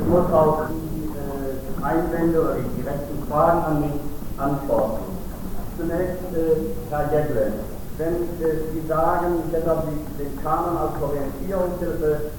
Ich muss auf die Einwände oder die direkten Fragen an mich antworten. Zunächst, Herr Jegle, wenn Sie sagen, ich hätte den Kanon als Orientierungshilfe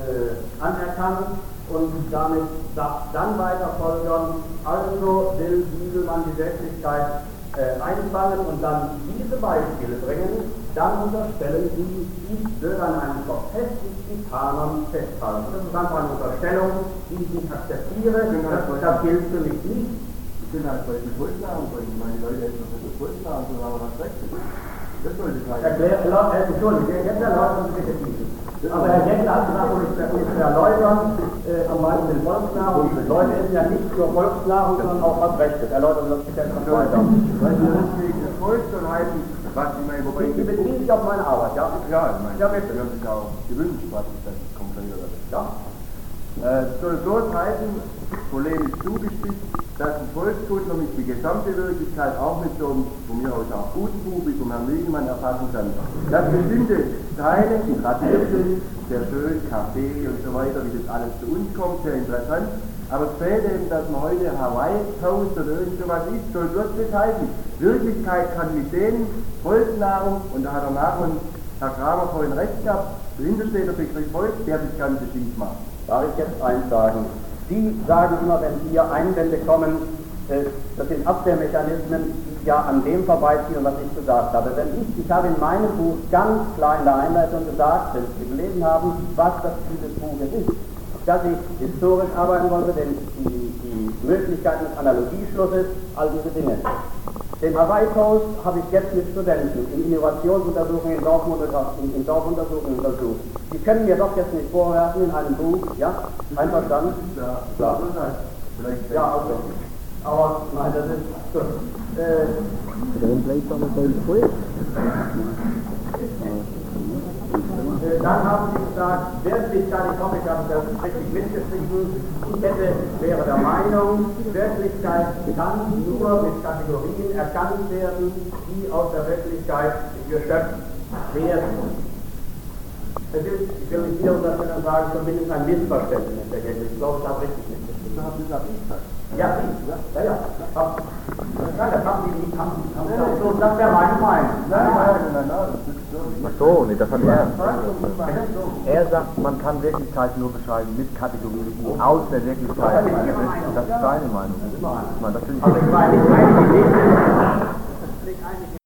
anerkannt und damit dann weiter folgern, also will Bibelmann die Wirklichkeit einfangen und dann diese Beispiele bringen, dann unterstellen Sie, ich würde an einem verfestigten Kanon festhalten. Das ist einfach eine Unterstellung, die ich nicht akzeptiere, das gilt für mich nicht. Ich bin halt bei den Volksnamen bringen, meine Leute hätten noch nicht das Volksnamen, sondern was recht ist. Das sollte sein. Entschuldigung, jetzt erläutern Sie bitte diesen. Aber Herr Jegle hat gesagt, um es zu erläutern, am Beispiel Volksnahrung, Leute essen ja nicht nur Volksnahrung, sondern auch was Rechtes. Erläutern Sie das bitte etwas weiter. Weil wir nicht gegen das Volk soll heißen, was ich meine, wobei... Sie beziehen sich auf meine Arbeit, ja? Ja, ich meine, ja, bitte. Wir haben sich auch gewünscht, was ich das konkretiere. Ja. Soll bloß heißen, polemisch zugespitzt, dass ein Volkskunde mit die gesamte Wirklichkeit auch mit so einem, von mir aus auch guten Buch wie vom Herrn Wiegemann erfassen kann. Dass bestimmte Teile tradiert sind, sehr schön, Kaffee und so weiter, wie das alles zu uns kommt, sehr interessant. Aber es fehlt eben, dass man heute Hawaii-Toast oder irgend sowas isst, soll bloß das heißen. Wirklichkeit kann mit denen Volksnahrung, und da hat er nach und Herr Kramer vorhin recht gehabt, dahinter steht der Begriff Volk, der das Ganze schief macht. Darf ich jetzt eins sagen? Sie sagen immer, wenn hier Einwände kommen, das sind Abwehrmechanismen, die ja an dem vorbeiziehen, was ich gesagt habe. Ich habe in meinem Buch ganz klar in der Einleitung gesagt, wenn Sie gelesen haben, was das Ziel des Buches ist. Dass ich historisch arbeiten wollte, denn die Möglichkeit des Analogieschlusses, all diese Dinge. Den Hawaii-Toast habe ich jetzt mit Studenten in Innovationsuntersuchungen, in Dorfuntersuchungen untersucht. Die können mir doch jetzt nicht vorwerfen in einem Buch, ja? Einverstanden? Ja, klar. Vielleicht Ja, also. Aber nein, das ist gut. Dann haben Sie gesagt, Wirklichkeit, ich hoffe, ich habe das richtig mitgeschrieben, ich wäre der Meinung, Wirklichkeit kann nur mit Kategorien erkannt werden, die aus der Wirklichkeit geschöpft werden. Es ist, ich will nicht wieder unterstellen sagen, zumindest ein Missverständnis der Gänge. Ich glaube, ich habe richtig mitgeschrieben. Ja, ja. Das haben Sie nicht, das wäre meine Meinung. Ach so, nee, das hat er. Er sagt, man kann Wirklichkeit nur beschreiben mit Kategorien, die aus der Wirklichkeit sind. Das ist seine Meinung. Ich meine, das finde ich.